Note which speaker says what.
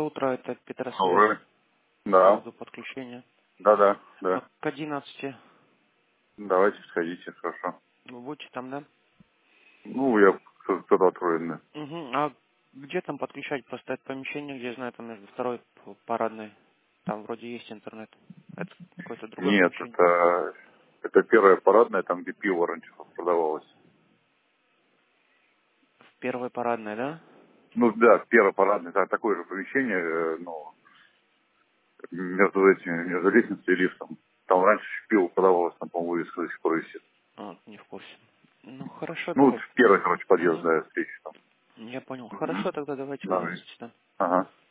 Speaker 1: утро, это Петросвязь
Speaker 2: Добрый.
Speaker 1: по
Speaker 2: Да.
Speaker 1: поводу подключения.
Speaker 2: Да.
Speaker 1: К 11
Speaker 2: Давайте сходите, хорошо.
Speaker 1: вы будете там, да?
Speaker 2: Ну, я кто-то отроенный.
Speaker 1: Угу. А где там подключать? Просто это помещение, где, я знаю, там между второй парадной. Там вроде есть интернет. Это какое-то другое
Speaker 2: Нет,
Speaker 1: помещение.
Speaker 2: это первая парадная, там, где пиво раньше продавалось.
Speaker 1: В первой парадной, да?
Speaker 2: Ну, да, первая парадная, это такое же помещение, ну, между лестницей и лифтом. Там раньше пиво продавалось, там, по-моему, вывеска до сих пор висит.
Speaker 1: А, не в курсе. Ну, хорошо,
Speaker 2: Ну, вот
Speaker 1: давайте.
Speaker 2: первый, короче, подъезд,
Speaker 1: Угу.
Speaker 2: да, встречи там.
Speaker 1: Я понял.
Speaker 2: Угу.
Speaker 1: Хорошо, тогда давайте в
Speaker 2: Давай.
Speaker 1: 11, да.
Speaker 2: Ага.